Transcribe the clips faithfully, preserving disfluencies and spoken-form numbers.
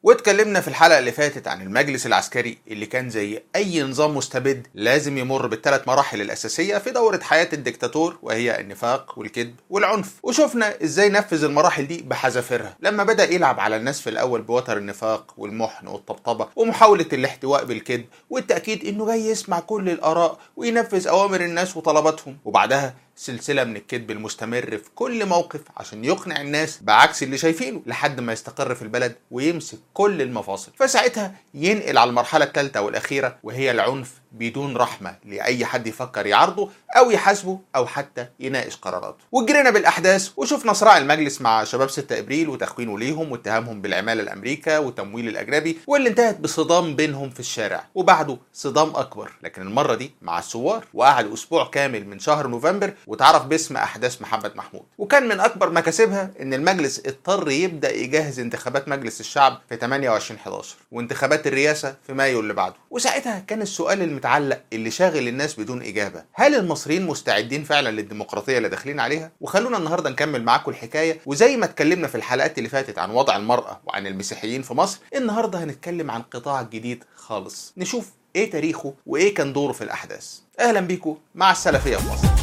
واتكلمنا في الحلقة اللي فاتت عن المجلس العسكري اللي كان زي أي نظام مستبد لازم يمر بالثلاث مراحل الأساسية في دورة حياة الدكتاتور، وهي النفاق والكذب والعنف. وشفنا إزاي نفذ المراحل دي بحذافيرها لما بدأ يلعب على الناس في الأول بوتر النفاق والمحن والطبطبة ومحاولة الاحتواء بالكذب والتأكيد إنه جاي يسمع كل الآراء وينفذ أوامر الناس وطلباتهم، وبعدها سلسلة من الكذب المستمر في كل موقف عشان يقنع الناس بعكس اللي شايفينه لحد ما يستقر في البلد ويمسك كل المفاصل. فساعتها ينقل على المرحلة الثالثة والأخيرة وهي العنف بدون رحمة لأي حد يفكر يعارضه أو يحاسبه أو حتى يناقش قراراته. وجرينا بالأحداث وشفنا صراع المجلس مع شباب ستة أبريل وتخوينه ليهم واتهامهم بالعمالة الأمريكا وتمويل الأجنبي، واللي انتهت بصدام بينهم في الشارع وبعده صدام أكبر لكن المرة دي مع الثوار، وقعد أسبوع كامل من شهر نوفمبر وتعرف باسم أحداث محمد محمود. وكان من أكبر مكاسبها إن المجلس اضطر يبدأ يجهز انتخابات مجلس الشعب في ثمانية وعشرين حداشر وانتخابات الرئاسة في مايو اللي بعده. وساعتها كان السؤال المتعلق اللي شاغل الناس بدون إجابة: هل المصريين مستعدين فعلا للديمقراطية اللي داخلين عليها؟ وخلونا النهاردة نكمل معاكم الحكاية، وزي ما اتكلمنا في الحلقات اللي فاتت عن وضع المرأة وعن المسيحيين في مصر، النهاردة هنتكلم عن قطاع جديد خالص نشوف ايه تاريخه وايه كان دوره في الأحداث. أهلا بيكم مع السلفية في مصر.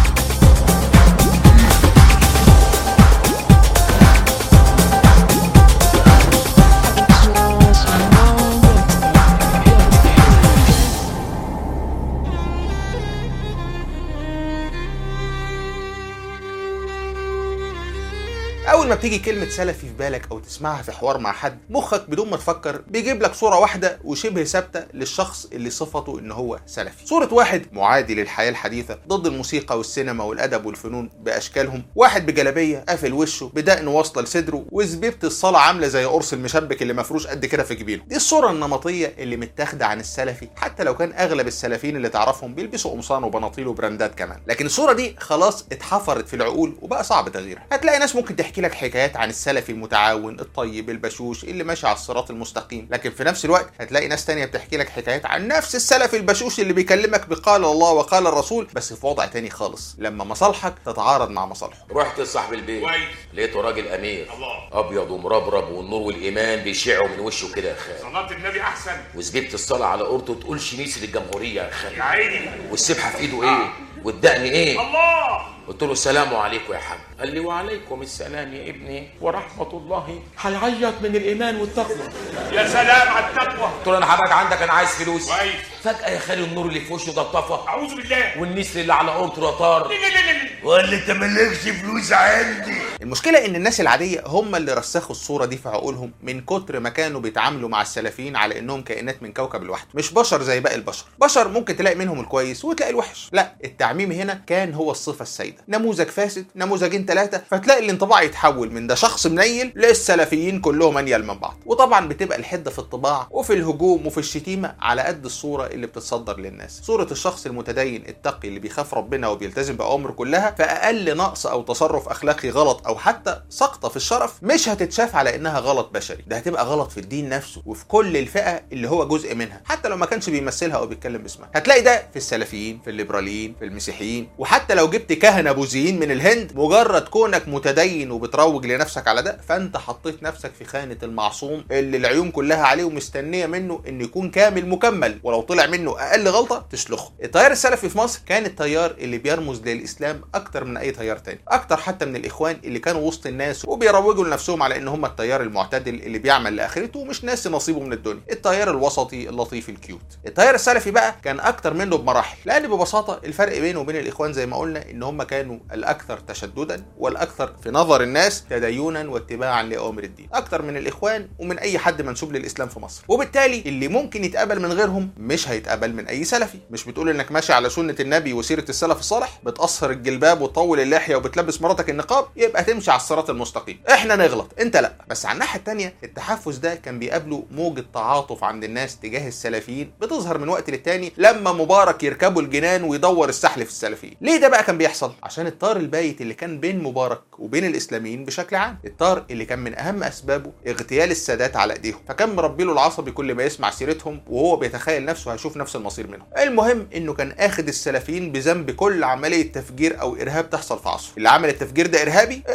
أول ما بتيجي كلمة سلفي في بالك أو تسمعها في حوار مع حد، مخك بدون ما تفكر بيجيب لك صورة واحدة وشبه ثابتة للشخص اللي صفته إن هو سلفي. صورة واحد معادي للحياة الحديثة ضد الموسيقى والسينما والأدب والفنون بأشكالهم، واحد بجلابية قافل وشه بدقن واصلة لصدره وزبيبة الصلاة عاملة زي قرص المشبك اللي مفروش قد كده في جبينه. دي الصورة النمطية اللي متاخدة عن السلفي، حتى لو كان أغلب السلفيين اللي تعرفهم بيلبسوا قمصان وبناطيل وبراندات كمان. لكن الصورة دي خلاص اتحفرت في العقول وبقى صعب تغييرها. هتلاقي ناس ممكن تحكي لك حكايات عن السلفي المتعاون الطيب البشوش اللي ماشي على الصراط المستقيم، لكن في نفس الوقت هتلاقي ناس تانية بتحكي لك حكايات عن نفس السلفي البشوش اللي بيكلمك بقال الله وقال الرسول، بس في وضع تاني خالص لما مصالحك تتعارض مع مصالحه. رحت لصاحب البيت لقيته راجل امير الله. ابيض ومربرب والنور والايمان بيشعوا من وشه كده يا خال. صلاه النبي احسن وزبيبه الصلاه على قرطه تقولش ميسر الجمهوريه يا خال. يا عيني. والسبحه في ايده ايه والدقن ايه الله. قلت له السلام عليكم يا حاج. قال لي وعليكم السلام يا ابني ورحمه الله. هيعيط من الايمان والتقوى. يا سلام على التقوى. قلت له انا حضرتك عندك انا عايز فلوس. كويس. فجاه يا خالي النور اللي في وشه ده اتطفى. اعوذ بالله. والنسر اللي على قرطه طار. لا لا لا. وقال لي انت مالكش فلوس عندي. المشكلة ان الناس العادية هم اللي رسخوا الصورة دي في عقولهم من كتر ما كانوا بيتعاملوا مع السلفيين على انهم كائنات من كوكب لوحده، مش بشر زي باقي البشر. بشر ممكن تلاقي منهم الكويس وتلاقي الوحش، لا، التعميم هنا كان هو الصفة السائدة. نموذج فاسد، نموذجين ثلاثة، فتلاقي الانطباع يتحول من ده شخص منيل للسلفيين كلهم انيل من بعض. وطبعا بتبقى الحدة في الطباع وفي الهجوم وفي الشتيمة على قد الصورة اللي بتتصدر للناس. صورة الشخص المتدين التقي اللي بيخاف ربنا وبيلتزم بأوامره كلها، فأقل نقص او تصرف اخلاقي غلط او حتى سقطة في الشرف مش هتتشاف على انها غلط بشري، ده هتبقى غلط في الدين نفسه وفي كل الفئة اللي هو جزء منها حتى لو ما كانش بيمثلها او بيتكلم باسمها. هتلاقي ده في السلفيين، في الليبراليين، في المسيحيين، وحتى لو جبت كهنة بوذيين من الهند، مجرد كونك متدين وبتروج لنفسك على ده فانت حطيت نفسك في خانة المعصوم اللي العيون كلها عليه ومستنية منه انه يكون كامل مكمل، ولو طلع منه اقل غلطة تسلخه. التيار السلفي في مصر كان التيار اللي بيرمز للاسلام اكتر من اي تيار تاني، اكتر حتى من الاخوان اللي كانوا وسط الناس وبيروجوا لنفسهم على ان هم التيار المعتدل اللي بيعمل لاخرته ومش ناسي نصيبه من الدنيا، التيار الوسطي اللطيف الكيوت. التيار السلفي بقى كان اكتر منه بمراحل، لان ببساطه الفرق بينه وبين الاخوان زي ما قلنا ان هم كانوا الاكثر تشددا والاكثر في نظر الناس تدينا واتباعا لاوامر الدين، اكتر من الاخوان ومن اي حد منسوب للاسلام في مصر. وبالتالي اللي ممكن يتقبل من غيرهم مش هيتقبل من اي سلفي. مش بتقول انك ماشي على سنه النبي وسيره السلف الصالح، بتقصر الجلباب وتطول اللحيه وبتلبس مراتك النقاب، يبقى تمشي على الصراط المستقيم. احنا نغلط انت لا. بس على الناحيه الثانيه التحفز ده كان بيقابله موجه تعاطف عند الناس تجاه السلفيين بتظهر من وقت للتاني لما مبارك يركبوا الجنان ويدور السحل في السلفيين. ليه ده بقى كان بيحصل؟ عشان الطار البايت اللي كان بين مبارك وبين الاسلاميين بشكل عام، الطار اللي كان من اهم اسبابه اغتيال السادات على ايديهم، فكان مربي له العصبي كل ما يسمع سيرتهم وهو بيتخيل نفسه هيشوف نفس المصير منهم. المهم انه كان اخد السلفيين بذنب كل عمليه تفجير او ارهاب تحصل في عصره. اللي عمل التفجير ده ارهابي،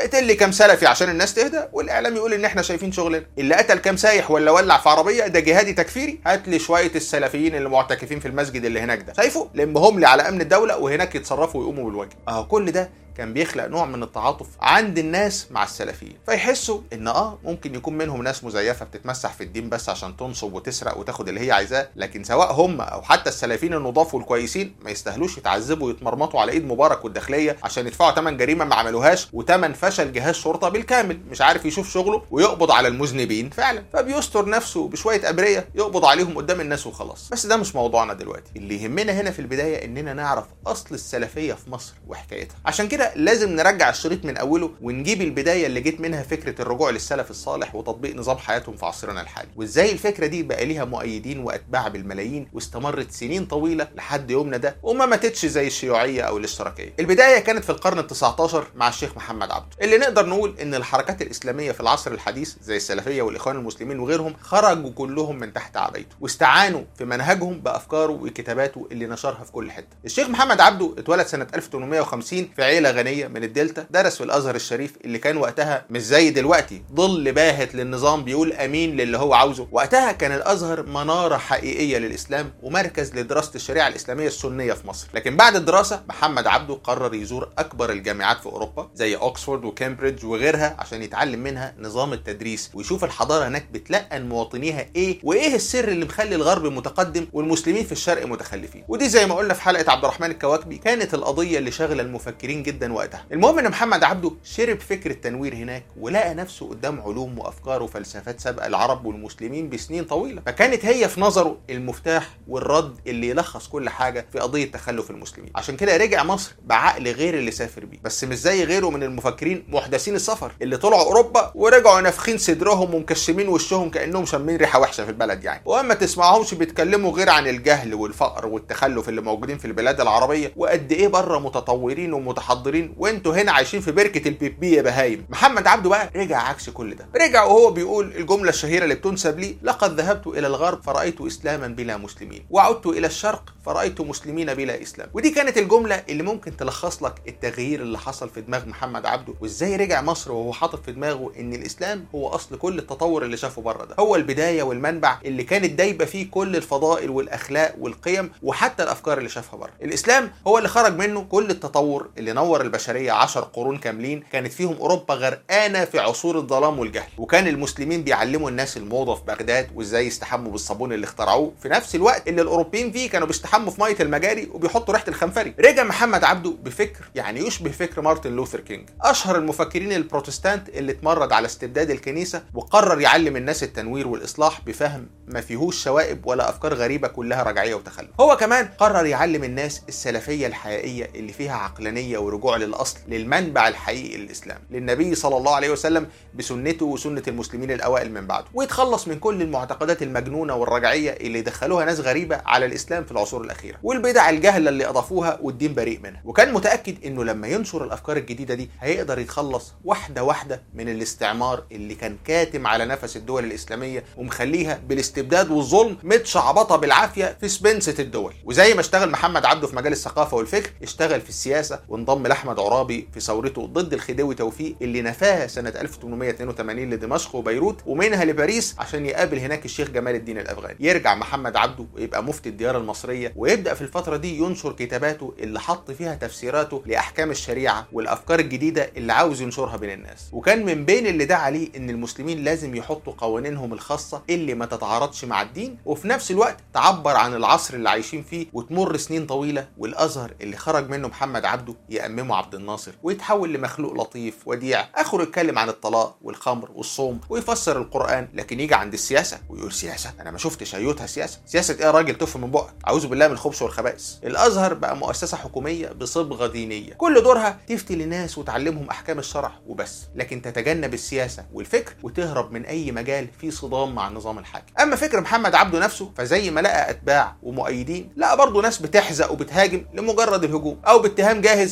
اقتل لي كام سلفي عشان الناس تهدى والاعلام يقول ان احنا شايفين شغلنا. اللي قتل كام سايح ولا ولع في عربيه ده جهادي تكفيري. هات لي شويه السلفيين اللي معتكفين في المسجد اللي هناك ده، شايفه لمهم لي على امن الدوله وهناك يتصرفوا ويقوموا بالواجب. اهو كل ده كان بيخلق نوع من التعاطف عند الناس مع السلفيين، فيحسوا ان اه ممكن يكون منهم ناس مزيفه بتتمسح في الدين بس عشان تنصب وتسرق وتاخد اللي هي عايزاه، لكن سواء هم او حتى السلفيين النضاف والكويسين ما يستاهلوش يتعذبوا ويتمرمطوا على ايد مبارك والداخليه عشان يدفعوا ثمن جريمه ما عملوهاش وثمن فشل جهاز شرطه بالكامل مش عارف يشوف شغله ويقبض على المذنبين فعلا، فبيستر نفسه بشويه ابريه يقبض عليهم قدام الناس وخلاص. بس ده مش موضوعنا دلوقتي، اللي يهمنا هنا في البدايه اننا نعرف اصل السلفيه في مصر وحكايتها. عشان كده لازم نرجع الشريط من اوله ونجيب البدايه اللي جيت منها فكره الرجوع للسلف الصالح وتطبيق نظام حياتهم في عصرنا الحالي، وازاي الفكره دي بقى ليها مؤيدين واتباع بالملايين واستمرت سنين طويله لحد يومنا ده وما ماتتش زي الشيوعيه او الاشتراكيه. البدايه كانت في القرن التسعتاشر مع الشيخ محمد عبده، اللي نقدر نقول ان الحركات الاسلاميه في العصر الحديث زي السلفيه والاخوان المسلمين وغيرهم خرجوا كلهم من تحت عبايته واستعانوا في منهجهم بافكاره وكتاباته اللي نشرها في كل حته. الشيخ محمد عبده اتولد سنه ألف وثمانمائة وخمسين في عيله غنيه من الدلتا، درس في الازهر الشريف اللي كان وقتها مش زي دلوقتي ظل باهت للنظام بيقول امين للي هو عاوزه. وقتها كان الازهر مناره حقيقيه للاسلام ومركز لدراسه الشريعه الاسلاميه السنيه في مصر. لكن بعد الدراسه محمد عبده قرر يزور اكبر الجامعات في اوروبا زي اوكسفورد وكامبريدج وغيرها عشان يتعلم منها نظام التدريس ويشوف الحضاره هناك بتلقن مواطنيها ايه وايه السر اللي مخلي الغرب متقدم والمسلمين في الشرق متخلفين. ودي زي ما قلنا في حلقه عبد الرحمن الكواكبي كانت القضيه اللي شاغله المفكرين جدا وقتها. المهم ان محمد عبده شرب فكر التنوير هناك ولقى نفسه قدام علوم وافكار وفلسفات سابقه العرب والمسلمين بسنين طويله، فكانت هي في نظره المفتاح والرد اللي يلخص كل حاجه في قضيه تخلف المسلمين. عشان كده رجع مصر بعقل غير اللي سافر بيه، بس مش زي غيره من المفكرين محدثين السفر اللي طلعوا اوروبا ورجعوا نافخين صدرهم ومكشمين وشهم كانهم شامين ريحه وحشه في البلد يعني، واما تسمعهمش بيتكلموا غير عن الجهل والفقر والتخلف اللي موجودين في البلاد العربيه وقد ايه بره متطورين ومتحضرين وانتوا هنا عايشين في بركه البيبي يا بهايم. محمد عبده بقى رجع عكس كل ده، رجع وهو بيقول الجمله الشهيره اللي بتنسب ليه: لقد ذهبت الى الغرب فرايت اسلاما بلا مسلمين وعدت الى الشرق فرايت مسلمين بلا اسلام. ودي كانت الجمله اللي ممكن تلخص لك التغيير اللي حصل في دماغ محمد عبده وازاي رجع مصر وهو حاطط في دماغه ان الاسلام هو اصل كل التطور اللي شافه بره ده، هو البدايه والمنبع اللي كانت دايبه فيه كل الفضائل والاخلاق والقيم وحتى الافكار اللي شافها بره. الاسلام هو اللي خرج منه كل التطور اللي نور البشريه عشر قرون كاملين كانت فيهم اوروبا غرقانه في عصور الظلام والجهل، وكان المسلمين بيعلموا الناس الموضه في بغداد وازاي يستحموا بالصابون اللي اخترعوه في نفس الوقت اللي الاوروبيين فيه كانوا بيستحموا في ميه المجاري وبيحطوا ريحه الخنفري. رجع محمد عبده بفكر يعني يشبه فكر مارتن لوثر كينج، اشهر المفكرين البروتستانت اللي اتمرد على استبداد الكنيسه وقرر يعلم الناس التنوير والاصلاح بفهم ما فيهوش شوائب ولا افكار غريبه كلها رجعيه وتخلف. هو كمان قرر يعلم الناس السلفيه الحقيقيه اللي فيها عقلانيه ورجوع للاصل للمنبع الحقيقي للاسلام، للنبي صلى الله عليه وسلم بسنته وسنه المسلمين الاوائل من بعده، ويتخلص من كل المعتقدات المجنونه والرجعيه اللي دخلوها ناس غريبه على الاسلام في العصور الاخيره والبدع الجهله اللي اضافوها والدين بريء منها. وكان متاكد انه لما ينشر الافكار الجديده دي هيقدر يتخلص واحده واحده من الاستعمار اللي كان كاتم على نفس الدول الاسلاميه ومخليها بالاستبداد والظلم متشعبطه بالعافيه في سبنسه الدول. وزي ما اشتغل محمد عبده في مجال الثقافه والفكر اشتغل في السياسه وانضم لاحمد عرابي في ثورته ضد الخديوي توفيق اللي نفاها سنه ألف وثمانمائة واثنين وثمانين لدمشق وبيروت ومنها لباريس عشان يقابل هناك الشيخ جمال الدين الافغاني. يرجع محمد عبده ويبقى مفتي الديار المصريه ويبدا في الفتره دي ينشر كتاباته اللي حط فيها تفسيراته لاحكام الشريعه والافكار الجديده اللي عاوز ينشرها بين الناس. وكان من بين اللي دعا عليه ان المسلمين لازم يحطوا قوانينهم الخاصه اللي ما تتعارضش مع الدين وفي نفس الوقت تعبر عن العصر اللي عايشين فيه. وتمر سنين طويله والازهر اللي خرج منه محمد عبده يأممه عبد الناصر ويتحول لمخلوق لطيف وديع اخره يتكلم عن الطلاق والخمر والصوم ويفسر القران، لكن يجي عند السياسه ويقول سياسه انا ما شفتش ايوتها سياسه سياسه ايه يا راجل تف من بقك اعوذ بالله من الخبث والخبائث. الازهر بقى مؤسسه حكوميه بصبغه دينيه كل دورها تفتي للناس وتعلمهم احكام الشرع وبس، لكن تتجنب السياسه والفكر وتهرب من اي مجال فيه صدام مع النظام الحاكم. اما فكر محمد عبده نفسه فزي ما لقى اتباع ومؤيدين لقى برضه ناس بتحزق وبتهاجم لمجرد الهجوم او باتهام جاهز انه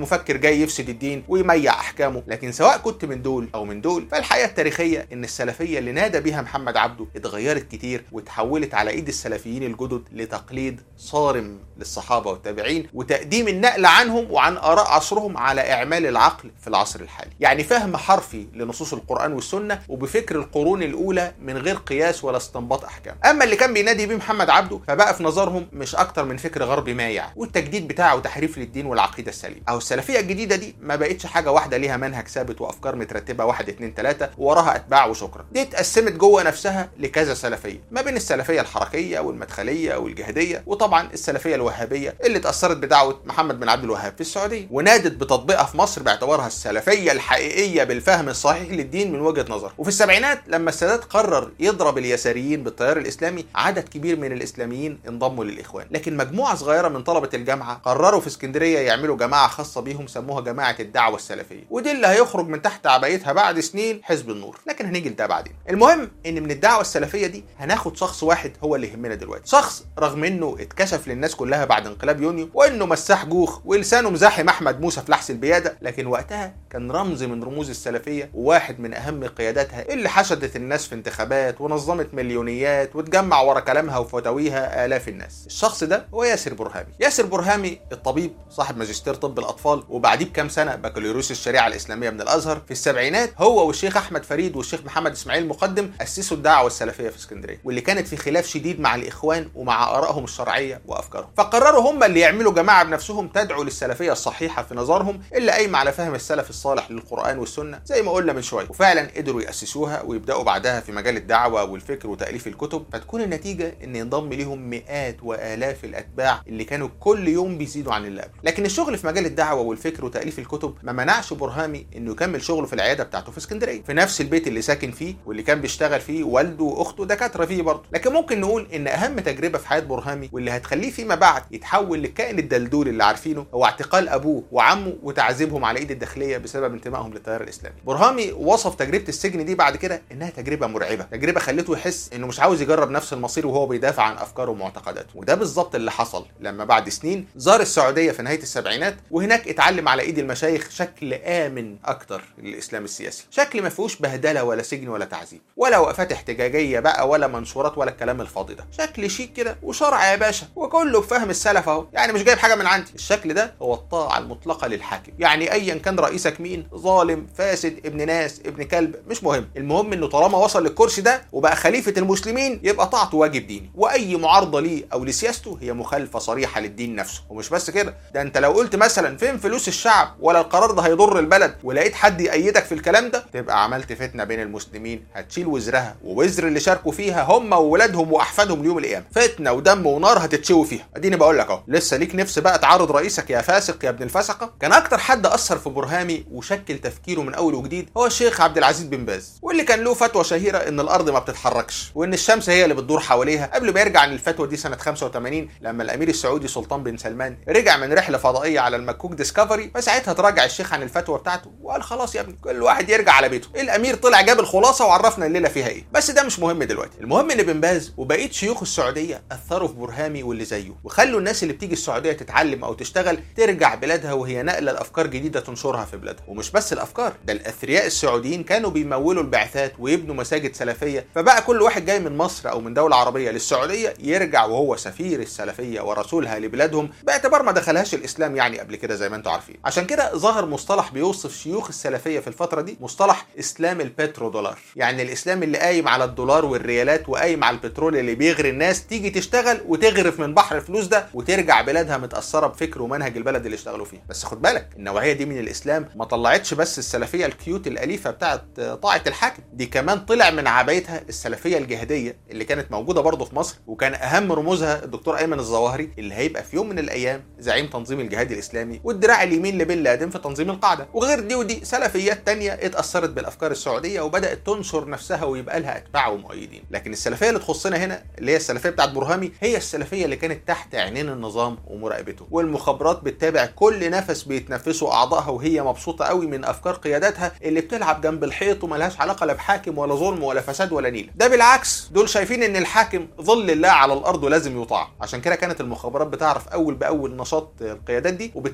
مفكر جاي يفسد الدين ويميع احكامه. لكن سواء كنت من دول او من دول، فالحقيقه التاريخيه ان السلفيه اللي نادى بها محمد عبده اتغيرت كتير وتحولت على ايد السلفيين الجدد لتقليد صارم للصحابه والتابعين، وتقديم النقل عنهم وعن اراء عصرهم على اعمال العقل في العصر الحالي. يعني فهم حرفي لنصوص القران والسنه وبفكر القرون الاولى من غير قياس ولا استنباط احكام. اما اللي كان بينادي بيه محمد عبده فبقى في نظرهم مش اكتر من فكر غربي مايع، والتجديد بتاعه تحريف للدين والعقيده السليمه. او السلفيه الجديده دي ما بقتش حاجه واحده ليها منهج ثابت وافكار مترتبه واحد اتنين تلاته ووراها اتباع وشكرا. دي اتقسمت جوه نفسها لكذا سلفيه، ما بين السلفيه الحركيه والمدخليه والجهاديه، وطبعا السلفيه الوهابيه اللي اتاثرت بدعوه محمد بن عبد الوهاب في السعوديه ونادت بتطبيقها في مصر باعتبارها السلفيه الحقيقيه بالفهم الصحيح للدين من وجهه نظر. وفي السبعينات لما السادات قرر يضرب اليساريين بالتيار الاسلامي، عدد كبير من الاسلاميين انضموا للاخوان، لكن مجموعه صغيره من طلبه الجامعه قرروا في اسكندريه يعملوا جماعه خاصه بيهم سموها جماعه الدعوه السلفيه، ودي اللي هيخرج من تحت عبايتها بعد سنين حزب النور، لكن هنيجي لده بعدين. المهم ان من الدعوه السلفيه دي هناخد شخص واحد هو اللي يهمنا دلوقتي، شخص رغم انه اتكشف للناس كلها بعد انقلاب يونيو وانه مساح جوخ ولسانه مزاحم احمد موسى في لحس البياده، لكن وقتها كان رمز من رموز السلفيه وواحد من اهم قياداتها اللي حشدت الناس في انتخابات ونظمت مليونيات وتجمع ورا كلامها وفتاويها آلاف الناس. الشخص ده هو ياسر برهامي. ياسر برهامي الطبيب صاحب ماجستير طب الاطفال وبعديه بكام سنه بكالوريوس الشريعه الاسلاميه من الازهر. في السبعينات هو والشيخ احمد فريد والشيخ محمد اسماعيل مقدم اسسوا الدعوه السلفيه في اسكندريه، واللي كانت في خلاف شديد مع الاخوان ومع ارائهم الشرعيه وافكارهم. فقرروا هم اللي يعملوا جماعه بنفسهم تدعو للسلفيه الصحيحه في نظرهم اللي قايمه على فهم السلف الصالح للقران والسنه زي ما قلنا من شويه، وفعلا قدروا ياسسوها ويبداوا بعدها في مجال الدعوه والفكر وتاليف الكتب، فتكون النتيجه ان ينضم ليهم مئات والاف الاتباع اللي كانوا كل يوم بيزيدوا عن اللي قبل. لكن الشغل في مجال الدعوه والفكر وتاليف الكتب ما منعش برهامي انه يكمل شغله في العياده بتاعته في اسكندريه، في نفس البيت اللي ساكن فيه واللي كان بيشتغل فيه والده واخته دكاتره فيه برضه. لكن ممكن نقول ان اهم تجربه في حياه برهامي واللي هتخليه فيما بعد يتحول للكائن الدلدول اللي عارفينه هو اعتقال ابوه وعمه وتعذيبهم على ايد الداخليه بسبب انتمائهم للتيار الاسلامي. برهامي وصف تجربه السجن دي بعد كده انها تجربه مرعبه، تجربه خلته يحس انه مش عاوز يجرب نفس المصير وهو بيدافع عن افكاره ومعتقداته. وده بالظبط اللي حصل لما بعد سنين زار السعوديه في نهايه السبعينات، وهناك اتعلم على ايد المشايخ شكل امن اكتر للاسلام السياسي، شكل ما فيهوش بهدله ولا سجن ولا تعذيب ولا وقفات احتجاجيه بقى ولا منشورات ولا الكلام الفاضي ده، شكل شيك كده وشرع يا باشا وكله بفهم السلف اهو، يعني مش جايب حاجه من عندي. الشكل ده هو الطاعه المطلقه للحاكم، يعني ايا كان رئيسك مين، ظالم فاسد ابن ناس ابن كلب مش مهم، المهم انه طالما وصل للكرسي ده وبقى خليفه المسلمين يبقى طاعته واجب ديني، واي معارضه ليه او لسياسته هي مخالفه صريحه للدين نفسه. ومش بس كده، ده انت لو قلت مثلا فين فلوس الشعب ولا القرار ده هيضر البلد ولقيت حد يأيدك في الكلام ده تبقى عملت فتنه بين المسلمين هتشيل وزرها ووزر اللي شاركوا فيها هم وولادهم واحفادهم ليوم القيامه، فتنه ودم ونار هتتشوي فيها. اديني بقول لك اهو، لسه ليك نفس بقى تعارض رئيسك يا فاسق يا ابن الفسقه؟ كان اكتر حد اثر في برهامي وشكل تفكيره من اول وجديد هو الشيخ عبد العزيز بن باز، واللي كان له فتوى شهيره ان الارض ما بتتحركش وان الشمس هي اللي بتدور حواليها، قبل ما يرجع عن الفتوى دي سنه خمسة وثمانين لما الامير السعودي سلطان بن سلمان رجع من رحله فضائيه على المكوك ديسكفري، فساعتها تراجع الشيخ عن الفتوى بتاعته وقال خلاص يا ابني كل واحد يرجع على بيته. الامير طلع جاب الخلاصه وعرفنا الليله فيها ايه، بس ده مش مهم دلوقتي. المهم ان بن باز وبقيه شيوخ السعوديه اثروا في برهامي واللي زيه، وخلوا الناس اللي بتيجي السعوديه تتعلم او تشتغل ترجع بلادها وهي ناقله الافكار جديده تنشرها في بلادها. ومش بس الافكار، ده الاثرياء السعوديين كانوا بيمولوا البعثات ويبنوا مساجد سلفيه، فبقى كل واحد جاي من مصر او من دوله عربيه للسعوديه يرجع وهو سفير السلفيه ورسولها لبلادهم باعتبار ما دخلهاش الاسلام يعني قبل كده زي ما انتم عارفين. عشان كده ظهر مصطلح بيوصف شيوخ السلفيه في الفتره دي، مصطلح اسلام البترو دولار، يعني الاسلام اللي قايم على الدولار والريالات وقايم على البترول اللي بيغري الناس تيجي تشتغل وتغرف من بحر الفلوس ده وترجع بلادها متاثره بفكر ومنهج البلد اللي اشتغلوا فيه. بس خد بالك النوعيه دي من الاسلام ما طلعتش بس السلفيه الكيوت الاليفه بتاعه طاعه الحاكم، دي كمان طلع من عبايتها السلفيه الجهاديه اللي كانت موجوده برضه في مصر، وكان اهم رموزها الدكتور ايمن الظواهري اللي هيبقى في يوم من الايام زعيم تنظيم الجهاد الاسلامي والدراع اليمين لبن لادن في تنظيم القاعده. وغير دي ودي سلفيات تانية اتاثرت بالافكار السعوديه وبدات تنشر نفسها ويبقى لها اتباع ومؤيدين. لكن السلفيه اللي تخصنا هنا اللي هي السلفيه بتاعه برهامي هي السلفيه اللي كانت تحت عينين النظام ومراقبته، والمخابرات بتتابع كل نفس بيتنفسوا اعضائها وهي مبسوطه قوي من افكار قياداتها اللي بتلعب جنب الحيط وملهاش علاقه لا بحاكم ولا ظلم ولا فساد ولا نيله. ده بالعكس، دول شايفين ان الحاكم ظل الله على الارض ولازم يطاع. عشان كده كانت المخابرات بتعرف اول باول نشاط القيادات دي وبتراقبهم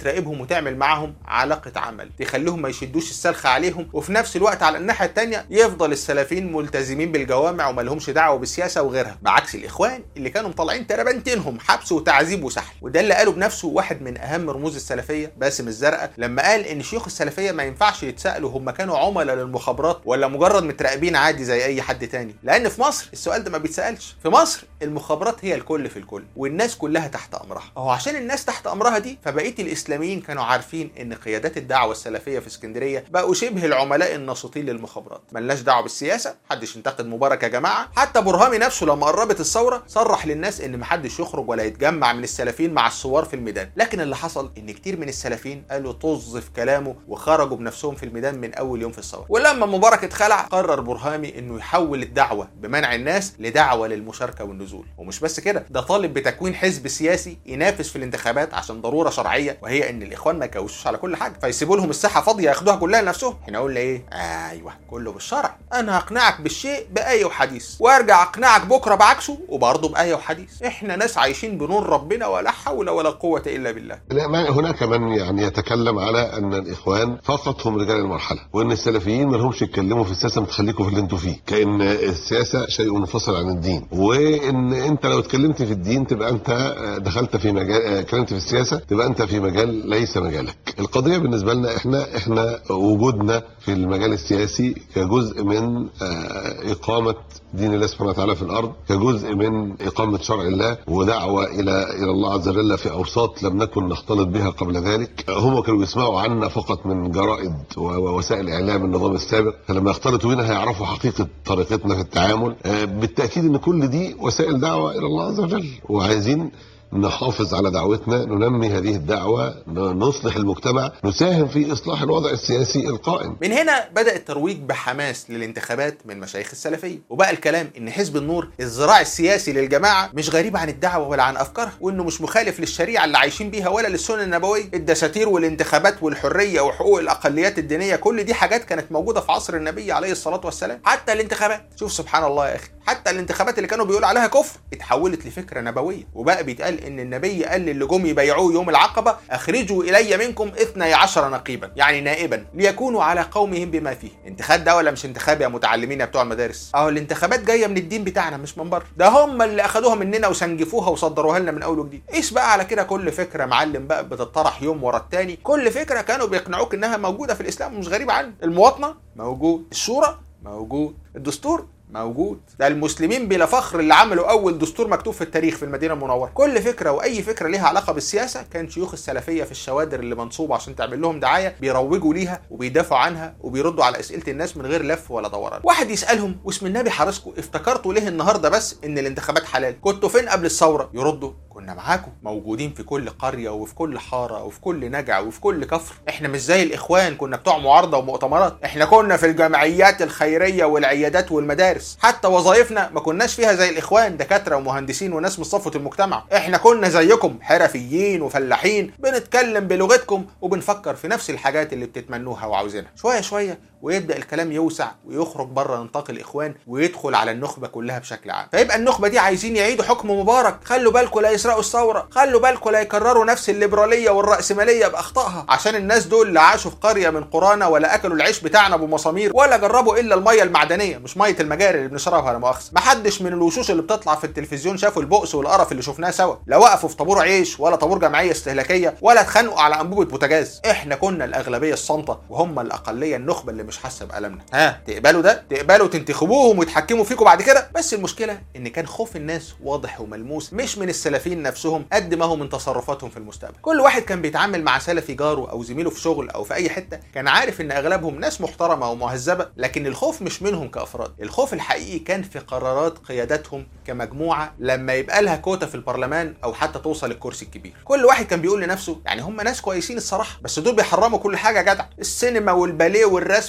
وتعمل معاهم علاقه عمل تخليهم ما يشدوش السلخ عليهم، وفي نفس الوقت على الناحيه الثانيه يفضل السلفيين ملتزمين بالجوامع وما لهمش دعوه بالسياسه وغيرها، بعكس الاخوان اللي كانوا مطلعين تربنتينهم حبس وتعذيب وسحل. وده اللي قاله بنفسه واحد من اهم رموز السلفيه باسم الزرقاء لما قال ان شيوخ السلفيه ما ينفعش يتسالوا هم كانوا عملاء للمخابرات ولا مجرد متراقبين عادي زي اي حد تاني، لان في مصر السؤال ده ما بيتسالش. في مصر المخابرات هي الكل في الكل والناس كلها تحت امرها. اهو عشان الناس تحت امرها دي فبقيه الاسلاميين كانوا عارفين ان قيادات الدعوه السلفيه في اسكندريه بقوا شبه العملاء النشطين للمخابرات، ملناش دعوه بالسياسه، محدش ينتقد مبارك يا جماعه. حتى برهامي نفسه لما قربت الثوره صرح للناس ان محدش يخرج ولا يتجمع من السلفيين مع الثوار في الميدان، لكن اللي حصل ان كتير من السلفيين قالوا طز في كلامه وخرجوا بنفسهم في الميدان من اول يوم في الثوره. ولما مبارك اتخلع قرر برهامي انه يحول الدعوه بمنع الناس لدعوه للمشاركه والنزول، ومش بس كده، ده طالب بتكوين حزب سياسي ينافس في الانتخابات عشان ضروره شرعيه، وهي ان الاخوان ما يكوشوش على كل حاجه فيسيبوا لهم الساحه فاضيه ياخدوها كلها لنفسهم. احنا قلنا ايه؟ ايوه كله بالشرع، انا هقنعك بالشيء بايه وحديث وارجع اقنعك بكره بعكسه وبرضه بايه وحديث. احنا ناس عايشين بنور ربنا ولا حول ولا قوه الا بالله. لا، هناك من يعني يتكلم على ان الاخوان فقط هم رجال المرحله، وان السلفيين ما لهمش يتكلموا في السياسه، ما تخليكم في اللي انتوا فيه، كان السياسه شيء منفصل عن الدين، وان انت لو اتكلمت في الدين تبقى انت دخلت في مجال، اتكلمت في السياسه تبقى انت في مجال ليس مجالك. القضيه بالنسبه لنا احنا احنا وجودنا في المجال السياسي كجزء من اقامه دين الله سبحانه وتعالى في الارض، كجزء من اقامه شرع الله ودعوه الى الى الله عز وجل في اوساط لم نكن نختلط بها قبل ذلك. هم كانوا يسمعوا عنا فقط من جرائد ووسائل اعلام النظام السابق، فلما يختلطوا بنا هيعرفوا حقيقه طريقتنا في التعامل. بالتاكيد ان كل دي وسائل دعوه الى الله عز وجل، وعايزين نحافظ على دعوتنا، ننمي هذه الدعوة، نصلح المجتمع، نساهم في إصلاح الوضع السياسي القائم. من هنا بدأ الترويج بحماس للانتخابات من مشايخ السلفية، وبقى الكلام إن حزب النور الذراع السياسي للجماعة مش غريب عن الدعوة ولا عن أفكارها، وإنه مش مخالف للشريعة اللي عايشين بيها ولا للسنة النبوية. الدساتير والانتخابات والحرية وحقوق الأقليات الدينية كل دي حاجات كانت موجودة في عصر النبي عليه الصلاة والسلام. حتى الانتخابات، شوف سبحان الله يا أخي، حتى الانتخابات اللي كانوا بيقولوا عليها كفر اتحولت لفكرة نبوية، وبقى بيتقال ان النبي قال للي جم يبايعوه يوم العقبه اخرجوا الي منكم اثني عشر نقيبا، يعني نائبا، ليكونوا على قومهم بما فيه. انتخاب ده ولا مش انتخاب يا متعلمين يا بتوع المدارس؟ اهو الانتخابات جايه من الدين بتاعنا مش من بره، ده هم اللي اخدوها مننا وسنجفوها وصدروها لنا من اول وجديد. قيس بقى على كده كل فكره معلم بقى بتطرح يوم ورا الثاني، كل فكره كانوا بيقنعوك انها موجوده في الاسلام ومش غريبه عنه. المواطنه موجود، الشورى موجود، الدستور موجود، ده المسلمين بلا فخر اللي عملوا اول دستور مكتوب في التاريخ في المدينه المنوره. كل فكره واي فكره ليها علاقه بالسياسه كان شيوخ السلفيه في الشوادر اللي منصوبه عشان تعمل لهم دعايه بيروجوا ليها وبيدافعوا عنها وبيردوا على اسئله الناس من غير لف ولا دوران. واحد يسالهم واسم النبي حارسكم افتكرتوا ليه النهارده بس ان الانتخابات حلال؟ كنتوا فين قبل الثوره؟ يردوا كنا معاكم، موجودين في كل قريه وفي كل حاره وفي كل نجع وفي كل كفر. احنا مش زي الاخوان كنا بتوع معارضه ومؤتمرات، احنا كنا في الجمعيات الخيريه والعيادات والمدارس. حتى وظائفنا ما كناش فيها زي الاخوان دكاتره ومهندسين وناس من صفوه المجتمع، احنا كنا زيكم حرفيين وفلاحين بنتكلم بلغتكم وبنفكر في نفس الحاجات اللي بتتمنوها وعاوزينها. شويه شويه ويبدا الكلام يوسع ويخرج بره نطاق الاخوان ويدخل على النخبه كلها بشكل عام. فيبقى النخبه دي عايزين يعيدوا حكم مبارك، خلوا بالكم لا يسرقوا الثوره، خلوا بالكم لا يكرروا نفس الليبراليه والراسماليه باخطائها، عشان الناس دول لا عاشوا في قريه من قرانا ولا اكلوا العيش بتاعنا ابو مسامير ولا جربوا الا الميه المعدنيه مش ميه المجاري اللي بنشربها لا مؤاخذه. محدش من الوشوش اللي بتطلع في التلفزيون شافوا البؤس والقرف اللي شفناه سوا، لا وقفوا في طابور عيش ولا طابور جمعيه استهلاكيه ولا اتخانقوا على انبوبه بوتاجاز. احنا كنا الاغلبيه الصامته وهم الاقليه النخبه اللي مش حاسه بالمنا. ها تقبلوا ده؟ تقبلوا تنتخبوهم ويتحكموا فيكم بعد كده؟ بس المشكله ان كان خوف الناس واضح وملموس، مش من السلفيين نفسهم قد ما هو من تصرفاتهم في المستقبل. كل واحد كان بيتعامل مع سلفي جاره او زميله في شغل او في اي حته كان عارف ان اغلبهم ناس محترمه ومهذبه، لكن الخوف مش منهم كافراد، الخوف الحقيقي كان في قرارات قيادتهم كمجموعه لما يبقى لها كوتا في البرلمان او حتى توصل الكرسي الكبير. كل واحد كان بيقول لنفسه يعني هم ناس كويسين الصراحه، بس دول بيحرموا كل حاجه جدع، السينما والباليه والرسم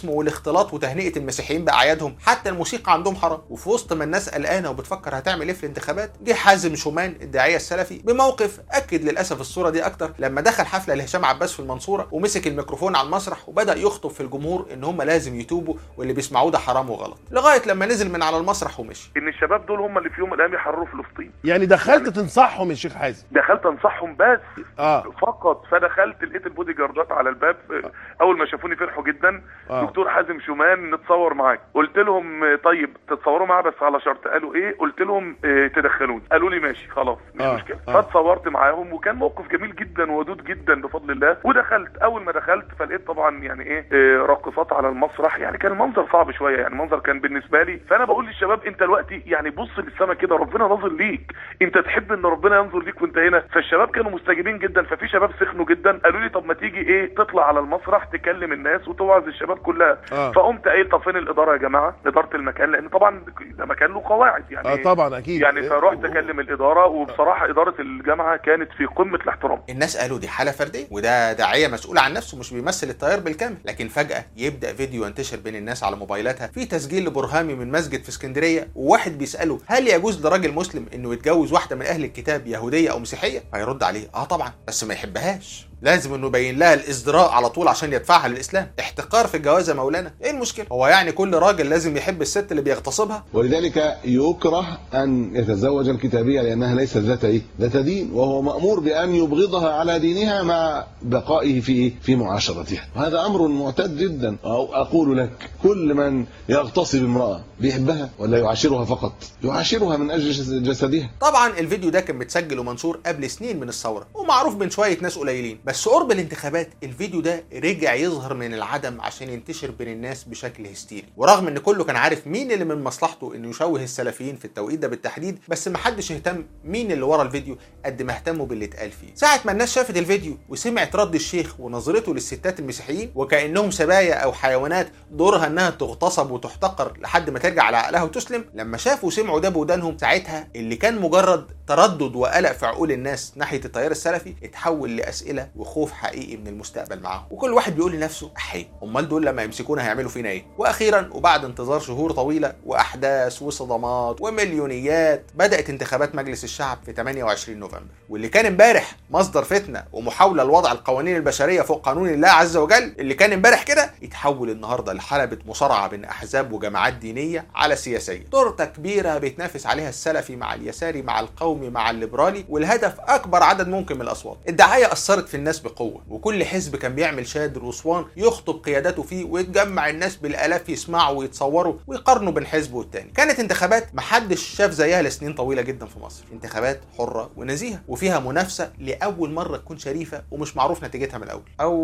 الرسم والاختلاط وتهنئه المسيحيين باعيادهم، حتى الموسيقى عندهم حرام. وفي وسط ما الناس قلقانه وبتفكر هتعمل ايه في الانتخابات، جه حازم شومان الداعيه السلفي بموقف اكد للاسف الصوره دي اكتر لما دخل حفله لهشام عباس في المنصوره ومسك الميكروفون على المسرح وبدا يخطب في الجمهور ان هم لازم يتوبوا واللي بيسمعوه ده حرام وغلط، لغايه لما نزل من على المسرح ومشي. ان الشباب دول هم اللي في يوم من الايام يحرروا فلسطين. يعني دخلت يعني تنصحهم يا شيخ حازم؟ دخلت انصحهم بس آه. فقط. فدخلت لقيت البودي جاردات على الباب. آه. اول ما شافوني فرحوا جدا. آه. دكتور حازم شومان نتصور معاك. قلت لهم طيب تتصوروا معاه بس على شرط. قالوا ايه؟ قلت لهم اه تدخلوني. قالوا لي ماشي خلاص مش آه. مشكله. آه. فاتصورت معاهم وكان موقف جميل جدا وودود جدا بفضل الله. ودخلت اول ما دخلت فلقيت طبعا يعني ايه اه راقصات على المسرح. يعني كان المنظر صعب شويه، يعني المنظر كان بالنسبه لي. فانا بقول للشباب انت دلوقتي يعني بص للسما كده، ربنا ناظر ليك، انت تحب ان ربنا ينظر ليك وانت هنا. فالشباب كانوا مستجيبين جدا. ففي شباب سخنوا جدا قالوا لي طب ما تيجي ايه تطلع على المسرح تكلم الناس وتوعظ الشباب كلها. آه. فقمت قايل طب فين الاداره يا جماعه، اداره المكان، لان طبعا ده مكان له قواعد يعني. اه طبعا اكيد يعني. فرحت اكلم الاداره وبصراحه اداره الجامعه كانت في قمه الاحترام. الناس قالوا دي حاله فرديه وده داعيه مسؤول عن نفسه مش بيمثل التيار بالكامل. لكن فجاه يبدا فيديو ينتشر بين الناس على موبايلاتها في تسجيل لبرهامي من مسجد في اسكندريه، وواحد بيساله هل يجوز لراجل مسلم انه يتجوز واحده من اهل الكتاب يهوديه او مسيحيه؟ فيرد عليه اه طبعا بس ما يحبهاش، لازم انه يبين لها الازدراء على طول عشان يدفعها للاسلام. احتقار في الجواز يا مولانا، ايه المشكله؟ هو يعني كل راجل لازم يحب الست اللي بيغتصبها؟ ولذلك يكره ان يتزوج الكتابيه لانها ليست ذات ايه؟ ذات دين، وهو مامور بان يبغضها على دينها مع بقائه في في معاشرتها. وهذا امر معتاد جدا. او اقول لك كل من يغتصب امراه بيحبها ولا يعاشرها فقط؟ يعاشرها من اجل جسدها. طبعا الفيديو ده كان متسجل ومنشور قبل سنين من الثوره ومعروف من شويه ناس قليلين، بس قرب الانتخابات الفيديو ده رجع يظهر من العدم عشان ينتشر بين الناس بشكل هستيري. ورغم ان كله كان عارف مين اللي من مصلحته انه يشوه السلفيين في التوقيت ده بالتحديد، بس محدش اهتم مين اللي ورا الفيديو قد ما اهتموا باللي اتقال فيه. ساعه ما الناس شافت الفيديو وسمعت رد الشيخ ونظرته للستات المسيحيين وكانهم سبايا او حيوانات دورها انها تغتصب وتحتقر لحد ما ترجع على عقلها وتسلم، لما شافوا وسمعوا ده بودانهم ساعتها اللي كان مجرد تردد وقلق في عقول الناس ناحيه التيار السلفي اتحول لاسئله وخوف حقيقي من المستقبل معاهم. وكل واحد بيقول لنفسه احي امال دول لما يمسكونا هيعملوا فينا ايه؟ واخيرا وبعد انتظار شهور طويله واحداث وصدمات ومليونيات بدات انتخابات مجلس الشعب في ثمانية وعشرين نوفمبر، واللي كان امبارح مصدر فتنه ومحاوله لوضع القوانين البشريه فوق قانون الله عز وجل، اللي كان امبارح كده يتحول النهارده لحلبه مصارعه بين احزاب وجماعات دينيه على سياسيه، تورته كبيره بيتنافس عليها السلفي مع اليساري مع القومي مع الليبرالي، والهدف اكبر عدد ممكن من الاصوات. الدعايه اثرت في الناس بقوه، وكل حزب كان بيعمل شادر واسوان يخطب قياداته فيه ويتجمع الناس بالالاف يسمعوا ويتصوروا ويقارنوا بين حزب والتاني. كانت انتخابات محدش شاف زيها لسنين طويله جدا في مصر، انتخابات حره ونزيهه وفيها منافسه لاول مره تكون شريفه ومش معروف نتيجتها من الاول،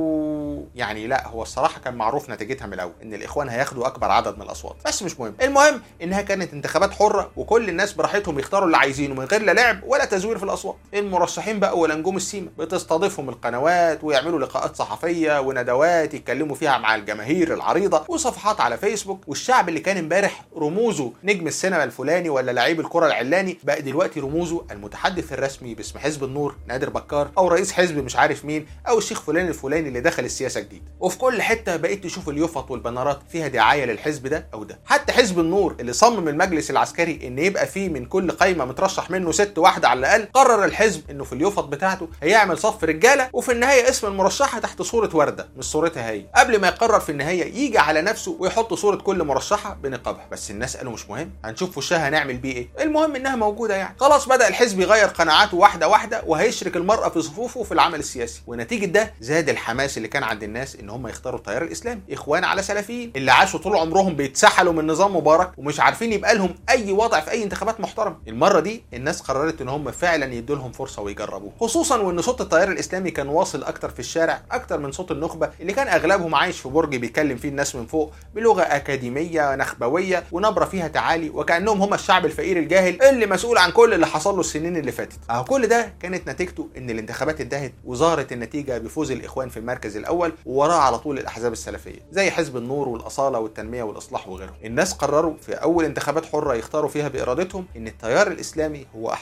او يعني لا هو الصراحه كان معروف نتيجتها من الاول ان الاخوان هياخدوا اكبر عدد من الاصوات، بس مش مهم. المهم انها كانت انتخابات حره وكل الناس براحتهم يختاروا اللي عايزينه من غير لا لعب ولا تزوير في الاصوات. المرشحين بقى ولا نجوم السيما بتستضيفهم القنوات ويعملوا لقاءات صحفيه وندوات يتكلموا فيها مع الجماهير العريضه وصفحات على فيسبوك، والشعب اللي كان امبارح رموزه نجم السينما الفلاني ولا لعيب الكره العلاني بقى دلوقتي رموزه المتحدث الرسمي باسم حزب النور نادر بكار، او رئيس حزب مش عارف مين، او الشيخ فلان الفلاني اللي دخل السياسه جديد. وفي كل حته بقيت تشوف اليوفط والبنرات فيها دعايه للحزب ده او ده. حتى حزب النور اللي صمم المجلس العسكري ان يبقى فيه من كل قايمه مترشح منه ست واحده على الاقل، قرر الحزب انه في اليوفط بتاعته هيعمل صف رجاله وفي النهايه اسم المرشحه تحت صوره ورده مش صورتها هي، قبل ما يقرر في النهايه يجي على نفسه ويحط صوره كل مرشحه بنقابها. بس الناس قالوا مش مهم، هنشوف وشها هنعمل بيه ايه، المهم انها موجوده يعني. خلاص بدا الحزب يغير قناعاته واحده واحده وهيشرك المراه في صفوفه في العمل السياسي، ونتيجه ده زاد الحماس اللي كان عند الناس ان هم يختاروا التيار الاسلامي، اخوان على سلفيين اللي عاشوا طول عمرهم بيتسحلوا من نظام مبارك ومش عارفين يبقى لهم اي وضع في اي انتخابات محترمه. المره دي الناس قررت ان هم فعلا يدوا لهم فرصه ويجربوه، خصوصا وان صوت التيار الاسلامي كان واصل اكتر في الشارع اكتر من صوت النخبه اللي كان اغلبهم عايش في برج بيتكلم فيه الناس من فوق بلغه اكاديميه نخبويه ونبره فيها تعالي وكانهم هم الشعب الفقير الجاهل اللي مسؤول عن كل اللي حصل له السنين اللي فاتت. اهو كل ده كانت نتيجته ان الانتخابات انتهت وظهرت النتيجه بفوز الاخوان في المركز الاول ووراه على طول الاحزاب السلفيه زي حزب النور والاصاله والتنميه والاصلاح وغيرهم. الناس قرروا في اول انتخابات حره يختاروا فيها بارادتهم ان التيار الاسلامي هو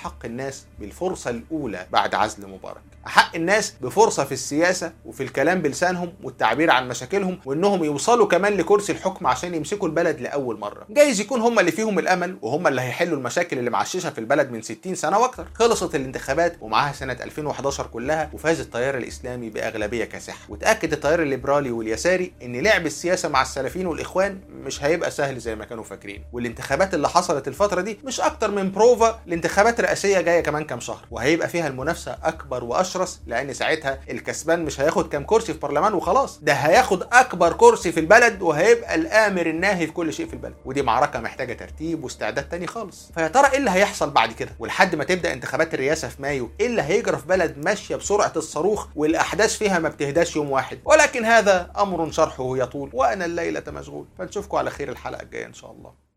احق الناس بالفرصه الاولى بعد عزل مبارك، احق الناس بفرصه في السياسه وفي الكلام بلسانهم والتعبير عن مشاكلهم، وانهم يوصلوا كمان لكرسي الحكم عشان يمسكوا البلد لاول مره. جايز يكون هم اللي فيهم الامل وهم اللي هيحلوا المشاكل اللي معششه في البلد من ستين سنه واكتر. خلصت الانتخابات ومعاها سنه ألفين وحداشر كلها، وفاز التيار الاسلامي باغلبيه كاسحه، وتاكد التيار الليبرالي واليساري ان لعب السياسه مع السلفيين والاخوان مش هيبقى سهل زي ما كانوا فاكرين. والانتخابات اللي حصلت الفتره دي مش اكتر من بروفا لانتخابات رئاسيه جايه كمان كام شهر، وهيبقى فيها المنافسه اكبر واشرس، لان ساعتها الكسبان مش هياخد كام كرسي في برلمان وخلاص، ده هياخد اكبر كرسي في البلد وهيبقى الامر الناهي في كل شيء في البلد. ودي معركه محتاجه ترتيب واستعداد تاني خالص. فيا ترى ايه اللي هيحصل بعد كده؟ ولحد ما تبدا انتخابات الرئاسه في مايو، ايه اللي هيجرى في بلد ماشيه بسرعه الصاروخ والاحداث فيها ما بتهداش يوم واحد؟ ولكن هذا امر شرحه يطول وانا الليله مشغول، فنشوفكم على خير الحلقه الجايه ان شاء الله.